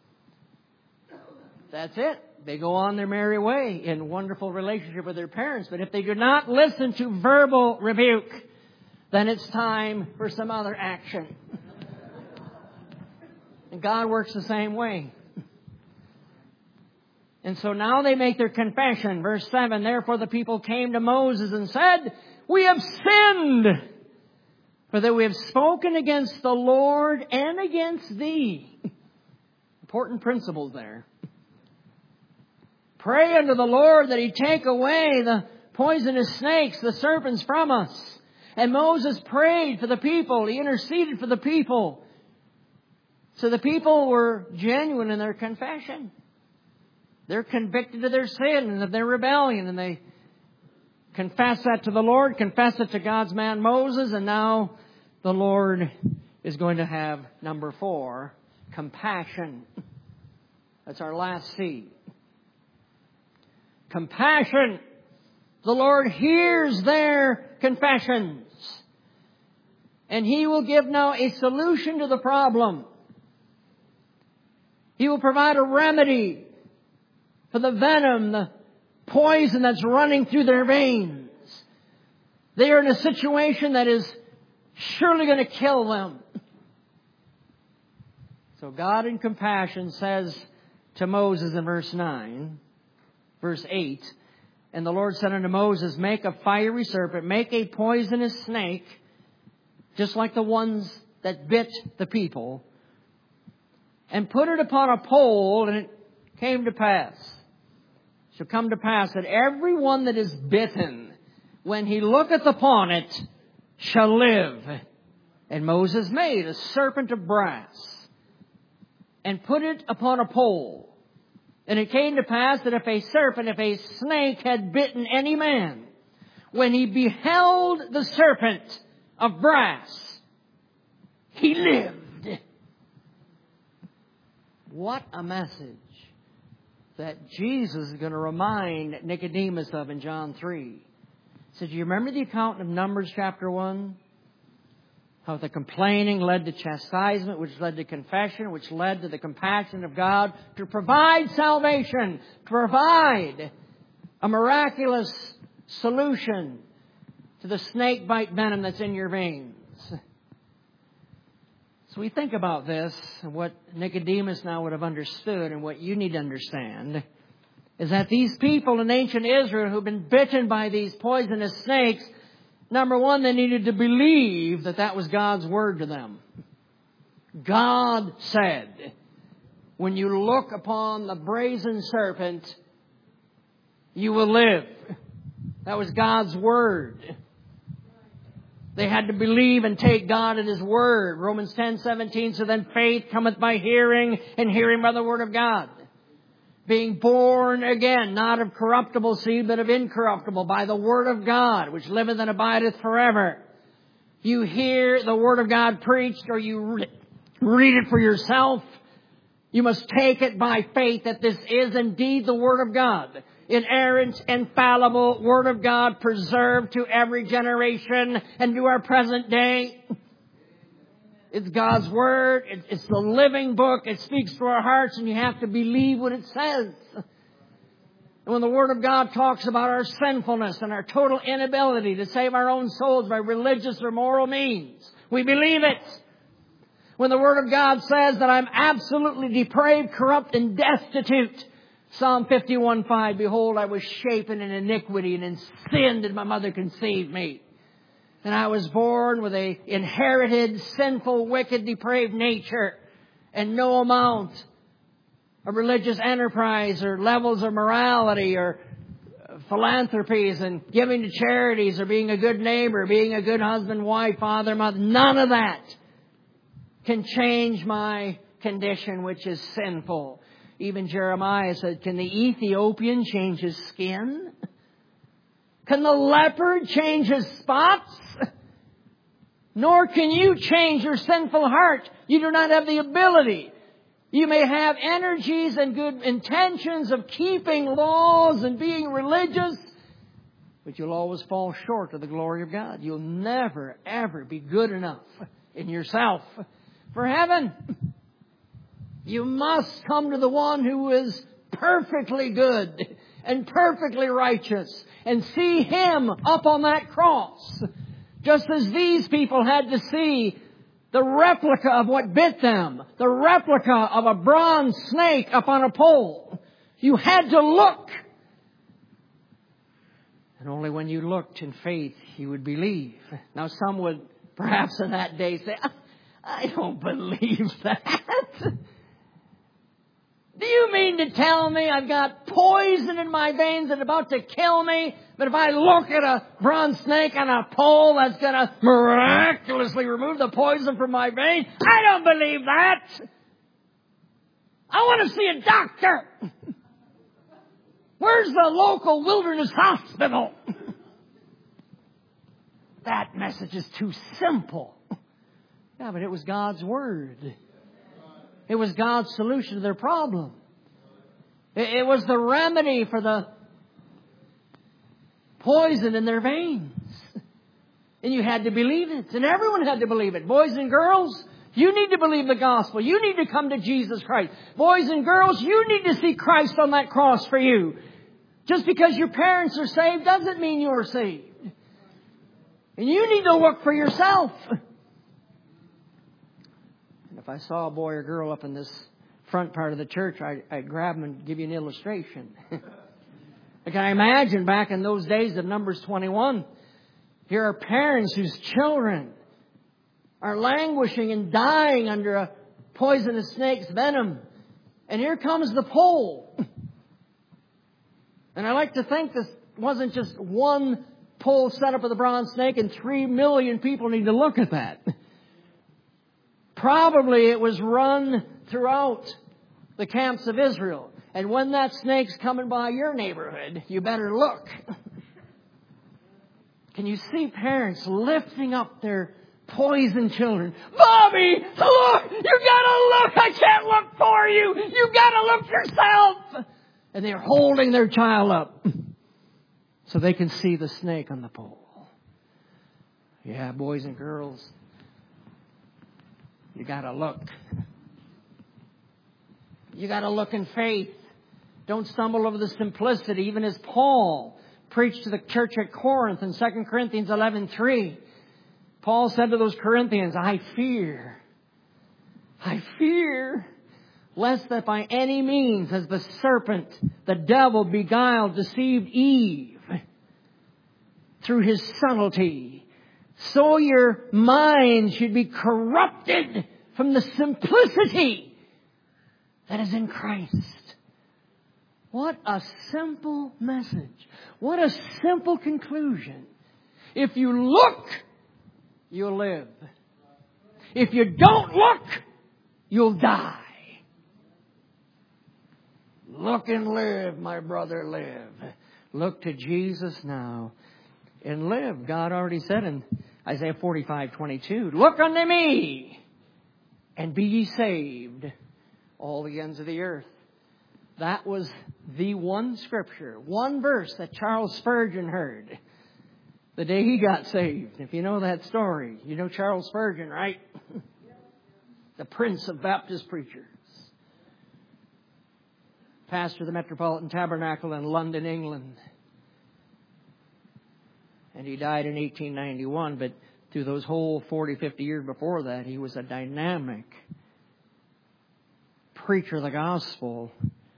That's it. They go on their merry way in wonderful relationship with their parents. But if they do not listen to verbal rebuke, then it's time for some other action. And God works the same way. And so now they make their confession. Verse seven, therefore the people came to Moses and said, we have sinned, for that we have spoken against the Lord and against thee. Important principles there. Pray unto the Lord that He take away the poisonous snakes, the serpents from us. And Moses prayed for the people. He interceded for the people. So the people were genuine in their confession. They're convicted of their sin and of their rebellion. And they confess that to the Lord, confess it to God's man Moses. And now the Lord is going to have, number four, compassion. That's our last C. Compassion. The Lord hears their confessions. And He will give now a solution to the problem. He will provide a remedy for the venom, the poison that's running through their veins. They are in a situation that is surely going to kill them. So God in compassion says to Moses in verse nine, verse eight, and the Lord said unto Moses, make a fiery serpent, make a poisonous snake, just like the ones that bit the people, and put it upon a pole, and it came to pass. It shall come to pass that every one that is bitten, when he looketh upon it, shall live. And Moses made a serpent of brass, and put it upon a pole. And it came to pass that if a serpent, if a snake had bitten any man, when he beheld the serpent of brass, he lived. What a message that Jesus is going to remind Nicodemus of in John three. He said, do you remember the account of Numbers chapter one? How the complaining led to chastisement, which led to confession, which led to the compassion of God to provide salvation, to provide a miraculous solution to the snake bite venom that's in your veins. So we think about this, and what Nicodemus now would have understood, and what you need to understand, is that these people in ancient Israel who've been bitten by these poisonous snakes, number one, they needed to believe that that was God's word to them. God said, when you look upon the brazen serpent, you will live. That was God's word. They had to believe and take God at His word. Romans ten seventeen, so then faith cometh by hearing, and hearing by the word of God. Being born again, not of corruptible seed, but of incorruptible, by the word of God, which liveth and abideth forever. You hear the word of God preached, or you read it for yourself. You must take it by faith that this is indeed the word of God. Inerrant, infallible word of God, preserved to every generation and to our present day. It's God's word. It's the living book. It speaks to our hearts, and you have to believe what it says. And when the word of God talks about our sinfulness and our total inability to save our own souls by religious or moral means, we believe it. When the word of God says that I'm absolutely depraved, corrupt, and destitute, Psalm fifty-one five, behold, I was shapen in iniquity, and in sin did my mother conceive me. And I was born with a inherited, sinful, wicked, depraved nature. And no amount of religious enterprise or levels of morality or philanthropies and giving to charities or being a good neighbor, being a good husband, wife, father, mother, none of that can change my condition, which is sinful. Even Jeremiah said, can the Ethiopian change his skin? Can the leopard change his spots? Nor can you change your sinful heart. You do not have the ability. You may have energies and good intentions of keeping laws and being religious, but you'll always fall short of the glory of God. You'll never, ever be good enough in yourself for heaven. You must come to the one who is perfectly good and perfectly righteous and see Him up on that cross. Just as these people had to see the replica of what bit them, the replica of a bronze snake up on a pole. You had to look. And only when you looked in faith, you would believe. Now some would perhaps in that day say, I don't believe that. Do you mean to tell me I've got poison in my veins that's about to kill me? But if I look at a bronze snake on a pole, that's going to miraculously remove the poison from my veins? I don't believe that. I want to see a doctor. Where's the local wilderness hospital? That message is too simple. Yeah, but it was God's Word. It was God's solution to their problem. It was the remedy for the poison in their veins. And you had to believe it. And everyone had to believe it. Boys and girls, you need to believe the gospel. You need to come to Jesus Christ. Boys and girls, you need to see Christ on that cross for you. Just because your parents are saved doesn't mean you're saved. And you need to look for yourself. If I saw a boy or girl up in this front part of the church, I'd, I'd grab them and give you an illustration. Can I imagine back in those days of Numbers twenty-one, here are parents whose children are languishing and dying under a poisonous snake's venom. And here comes the pole. And I like to think this wasn't just one pole set up with a bronze snake and three million people need to look at that. Probably it was run throughout the camps of Israel. And when that snake's coming by your neighborhood, you better look. Can you see parents lifting up their poisoned children? Bobby, look! You gotta look! I can't look for you! You gotta look yourself! And they're holding their child up so they can see the snake on the pole. Yeah, boys and girls, you gotta look. You gotta look in faith. Don't stumble over the simplicity, even as Paul preached to the church at Corinth in Second Corinthians eleven three. Paul said to those Corinthians, I fear, I fear, lest that by any means, as the serpent, the devil beguiled, deceived Eve through his subtlety, so your mind should be corrupted from the simplicity that is in Christ. What a simple message. What a simple conclusion. If you look, you'll live. If you don't look, you'll die. Look and live, my brother, live. Look to Jesus now and live. God already said in Isaiah forty-five twenty-two, look unto me and be ye saved, all the ends of the earth. That was the one scripture, one verse that Charles Spurgeon heard the day he got saved. If you know that story, you know Charles Spurgeon, right? The Prince of Baptist preachers. Pastor of the Metropolitan Tabernacle in London, England. And he died in eighteen ninety-one, but through those whole forty, fifty years before that, he was a dynamic preacher of the gospel.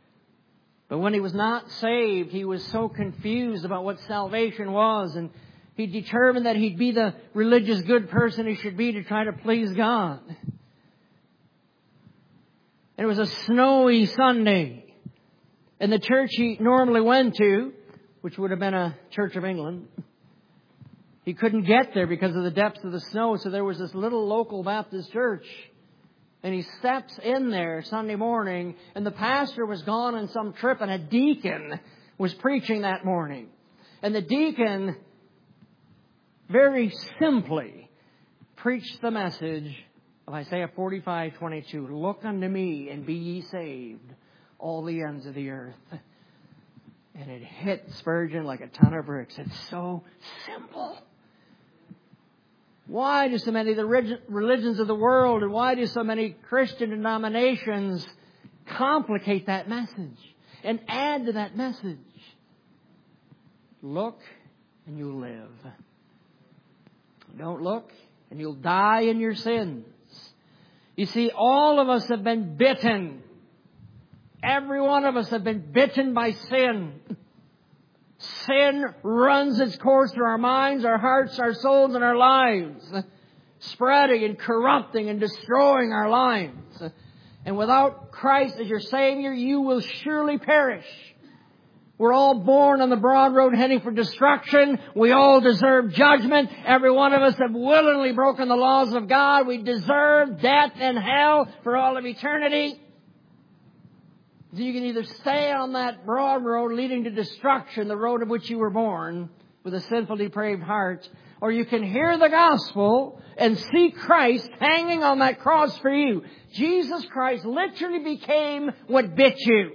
But when he was not saved, he was so confused about what salvation was. And He determined that he'd be the religious good person he should be to try to please God. And it was a snowy Sunday. And the church he normally went to, which would have been a Church of England, he couldn't get there because of the depths of the snow. So there was this little local Baptist church. And he steps in there Sunday morning, and the pastor was gone on some trip, and a deacon was preaching that morning. And the deacon very simply preached the message of Isaiah forty-five twenty-two. Look unto me and be ye saved, all the ends of the earth. And it hit Spurgeon like a ton of bricks. It's so simple. Why do so many of the religions of the world, and why do so many Christian denominations complicate that message and add to that message? Look and you'll live. Don't look and you'll die in your sins. You see, all of us have been bitten. Every one of us have been bitten by sin. Sin runs its course through our minds, our hearts, our souls, and our lives, spreading and corrupting and destroying our lives. And without Christ as your Savior, you will surely perish. We're all born on the broad road heading for destruction. We all deserve judgment. Every one of us have willingly broken the laws of God. We deserve death and hell for all of eternity. You can either stay on that broad road leading to destruction, the road of which you were born, with a sinful, depraved heart, or you can hear the gospel and see Christ hanging on that cross for you. Jesus Christ literally became what bit you.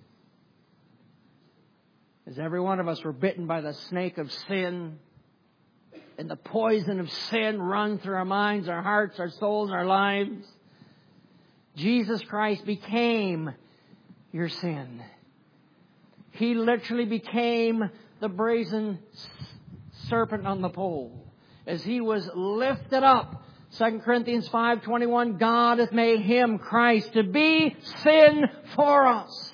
As every one of us were bitten by the snake of sin, and the poison of sin run through our minds, our hearts, our souls, our lives, Jesus Christ became your sin. He literally became the brazen serpent on the pole. As He was lifted up, Second Corinthians five twenty-one, God hath made Him, Christ, to be sin for us.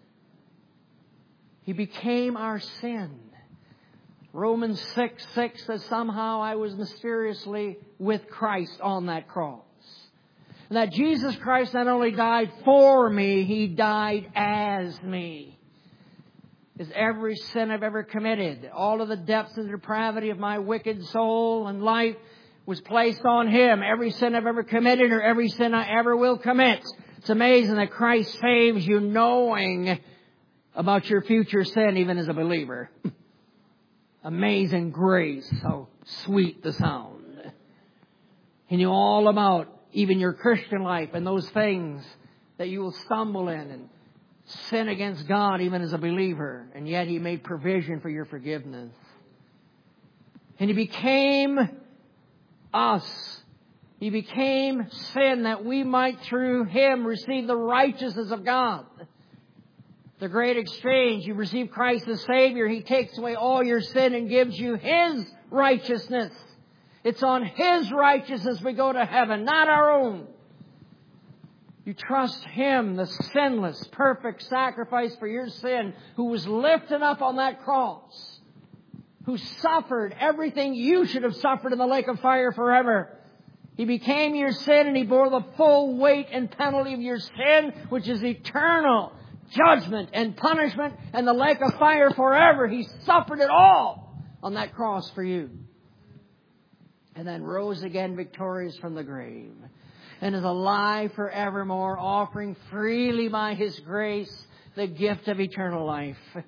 He became our sin. Romans six six says, somehow I was mysteriously with Christ on that cross. And that Jesus Christ not only died for me, He died as me. As every sin I've ever committed, all of the depths and depravity of my wicked soul and life was placed on Him. Every sin I've ever committed or every sin I ever will commit. It's amazing that Christ saves you knowing about your future sin even as a believer. Amazing grace, how sweet the sound. He knew all about even your Christian life and those things that you will stumble in and sin against God even as a believer. And yet He made provision for your forgiveness. And He became us. He became sin that we might through Him receive the righteousness of God. The great exchange. You receive Christ as Savior. He takes away all your sin and gives you His righteousness. It's on His righteousness we go to heaven, not our own. You trust Him, the sinless, perfect sacrifice for your sin, who was lifted up on that cross, who suffered everything you should have suffered in the lake of fire forever. He became your sin and He bore the full weight and penalty of your sin, which is eternal judgment and punishment and the lake of fire forever. He suffered it all on that cross for you. And then rose again victorious from the grave. And is alive forevermore, offering freely by His grace the gift of eternal life. And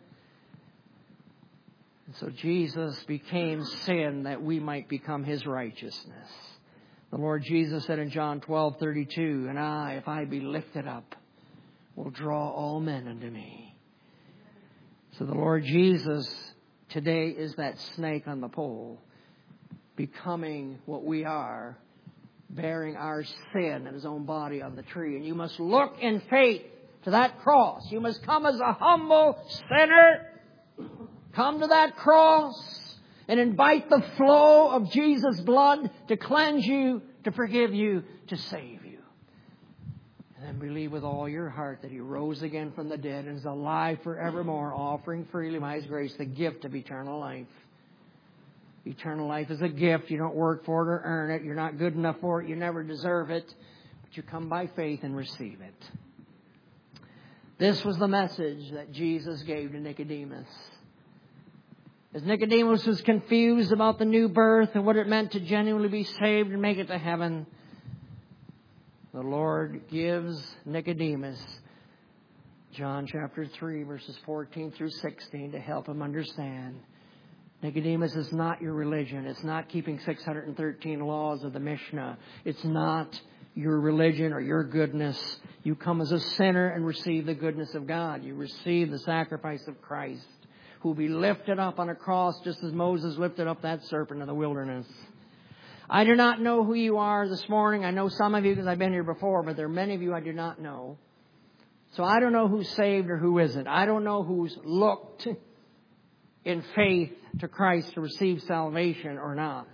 so Jesus became sin that we might become His righteousness. The Lord Jesus said in John twelve thirty-two, and I, if I be lifted up, will draw all men unto me. So the Lord Jesus today is that snake on the pole, becoming what we are, bearing our sin in His own body on the tree. And you must look in faith to that cross. You must come as a humble sinner. Come to that cross and invite the flow of Jesus' blood to cleanse you, to forgive you, to save you. And then believe with all your heart that He rose again from the dead and is alive forevermore, offering freely by His grace the gift of eternal life. Eternal life is a gift. You don't work for it or earn it. You're not good enough for it. You never deserve it. But you come by faith and receive it. This was the message that Jesus gave to Nicodemus. As Nicodemus was confused about the new birth and what it meant to genuinely be saved and make it to heaven, the Lord gives Nicodemus John chapter three, verses fourteen through sixteen to help him understand. Nicodemus, is not your religion. It's not keeping six hundred thirteen laws of the Mishnah. It's not your religion or your goodness. You come as a sinner and receive the goodness of God. You receive the sacrifice of Christ, who will be lifted up on a cross just as Moses lifted up that serpent in the wilderness. I do not know who you are this morning. I know some of you because I've been here before, but there are many of you I do not know. So I don't know who's saved or who isn't. I don't know who's looked in faith to Christ to receive salvation or not.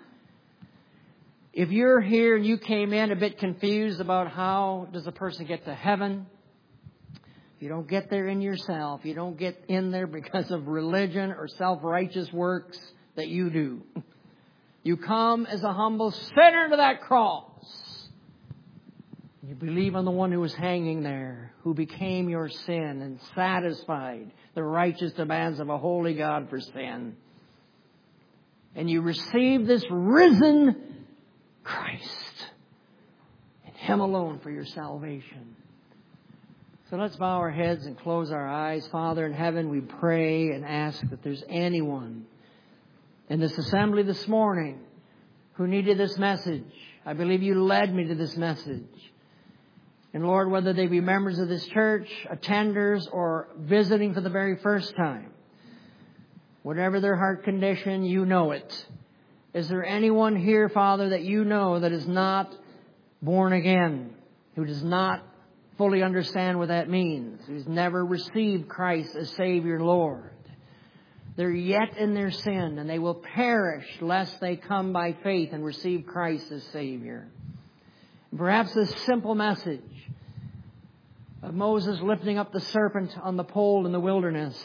If you're here and you came in a bit confused about how does a person get to heaven, you don't get there in yourself. You don't get in there because of religion or self-righteous works that you do. You come as a humble sinner to that cross. You believe on the one who was hanging there, who became your sin and satisfied the righteous demands of a holy God for sin. And you receive this risen Christ and Him alone for your salvation. So let's bow our heads and close our eyes. Father in heaven, we pray and ask that there's anyone in this assembly this morning who needed this message. I believe you led me to this message. And Lord, whether they be members of this church, attenders, or visiting for the very first time, whatever their heart condition, you know it. Is there anyone here, Father, that you know that is not born again, who does not fully understand what that means, who's never received Christ as Savior and Lord? They're yet in their sin, and they will perish lest they come by faith and receive Christ as Savior. Perhaps this simple message of Moses lifting up the serpent on the pole in the wilderness,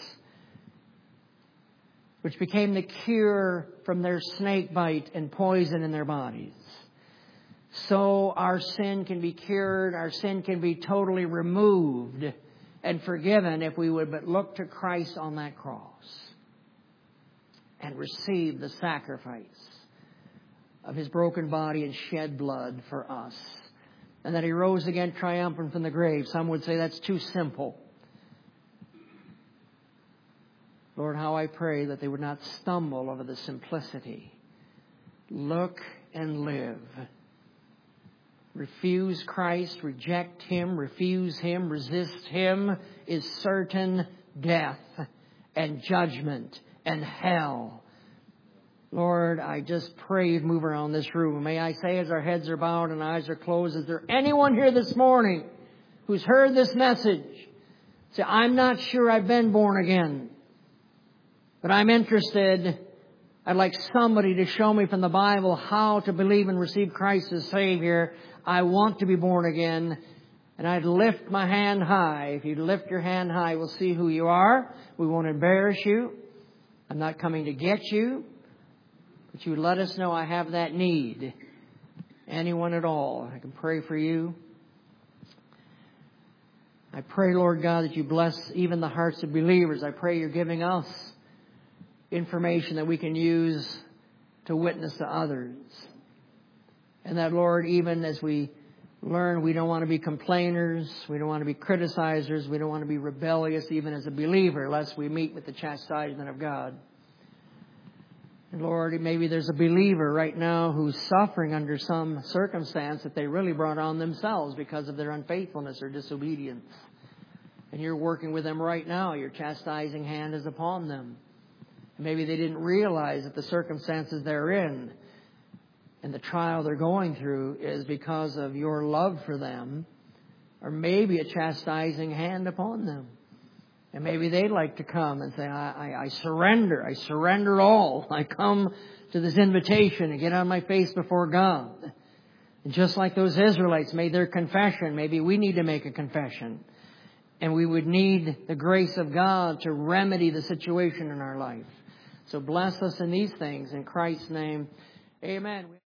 which became the cure from their snake bite and poison in their bodies. So our sin can be cured, our sin can be totally removed and forgiven if we would but look to Christ on that cross and receive the sacrifice of His broken body and shed blood for us. And that He rose again triumphant from the grave. Some would say that's too simple. Lord, how I pray that they would not stumble over the simplicity. Look and live. Refuse Christ, reject Him, refuse Him, resist Him is certain death and judgment and hell. Lord, I just pray you'd move around this room. May I say, as our heads are bowed and eyes are closed, is there anyone here this morning who's heard this message? Say, I'm not sure I've been born again, but I'm interested. I'd like somebody to show me from the Bible how to believe and receive Christ as Savior. I want to be born again. And I'd lift my hand high. If you'd lift your hand high, we'll see who you are. We won't embarrass you. I'm not coming to get you. But you let us know I have that need. Anyone at all. I can pray for you. I pray, Lord God, that you bless even the hearts of believers. I pray you're giving us information that we can use to witness to others. And that, Lord, even as we learn, we don't want to be complainers. We don't want to be criticizers. We don't want to be rebellious even as a believer, lest we meet with the chastisement of God. And Lord, maybe there's a believer right now who's suffering under some circumstance that they really brought on themselves because of their unfaithfulness or disobedience. And you're working with them right now. Your chastising hand is upon them. And maybe they didn't realize that the circumstances they're in and the trial they're going through is because of your love for them, or maybe a chastising hand upon them. And maybe they'd like to come and say, I, I, I surrender. I surrender all. I come to this invitation and get on my face before God. And just like those Israelites made their confession, maybe we need to make a confession. And we would need the grace of God to remedy the situation in our life. So bless us in these things. In Christ's name, amen.